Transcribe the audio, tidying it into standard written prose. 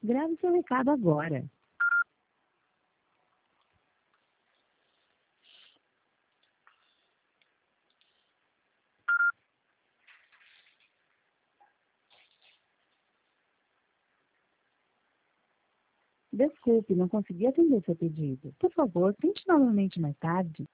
Grave seu recado agora. Desculpe, não consegui atender seu pedido. Por favor, tente novamente mais tarde.